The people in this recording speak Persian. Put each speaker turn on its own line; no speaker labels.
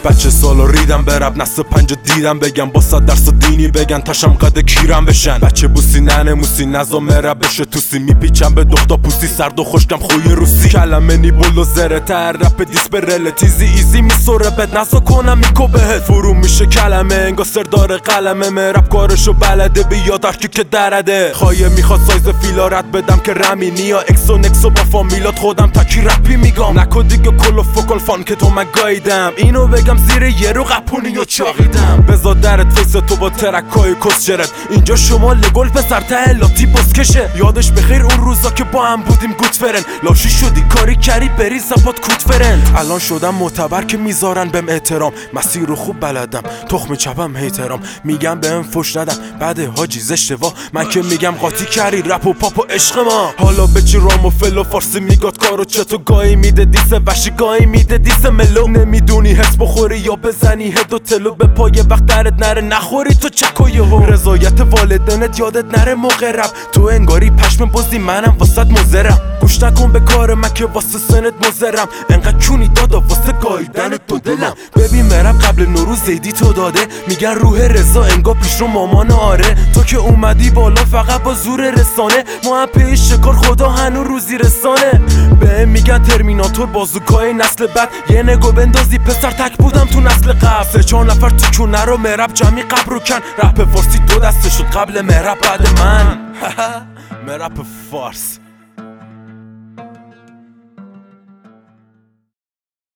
بچه سالو ریدم برب نسل 5 دیدم بگم با 100 درس دینی بگن تاشم قد کیرم بشن. بچه بوسی ننه موسی نزا مرب بشه توسی میپیچم به دختا پوسی سرد و خوشکم خوی روسی. کلمه نی بلو زره تر رپ دیس به رل تیزی ایزی میسوره بد نزا کنم میکو بهت فرو میشه کلمه انگا سردار قلمه مرب کارشو بلده بیا درکی که درده. خواهی میخواد سایز فیلارت بدم که رمینی یا اکسو نکسو با فامیلات خودم تکی رپی میگم. نکن دیگه کل و فکل فان که تو من گایدم اینو بگم زیر یه رو قپونی و چاقیدم. بزا درت فیس تو با ترکای کسچرت اینجا شما لگل پسر ته لاتی بسکشه. یادش بخیر اون روزا که با هم بودیم گوت فرن لاشی شدی کاری کری بری زباد کوت فرند. الان شدم معتبر که میذارن بهم احترام مسیر رو خوب بلدم تخم چپم هیترام میگم بهم فش ندم بعد حاجی زشته وا من که میگم قاطی کردی رپ و پاپ و عشق ما. حالا به چی رام و فل و فارسی میگاد کارو چتو گاهی میده دیس وشی گاهی میده دیس ملو. نمیدونی حس بخوری یا بزنی هد و تلو به پای وقت درت نره نخوری تو چکو یهو. رضایت والدینت یادت نره موقع رپ تو انگاری پشم بزی منم واسط مزرم. گوش نکن به کار من که واسه سنت مزرم انقدر کونی دادا واسه گایدن تو دلم. ببین مرم قبل نوروز زیدی تو داده میگن روح رضا انگا پیش رو مامان آره. تو که اومدی بالا فقط با زور رسانه ما هم پیش شکار خدا هنو روزی رسانه. بهم میگن ترمیناتور بازوکای نسل بعد یه نگو بندازی پسر تک بودم تو نسل قبل. 3-4 نفر تو کونه رو مرب جمعی قبر رو کن رپ فارسی 2 دسته شد قبل مرب بعد من. مرپ فارس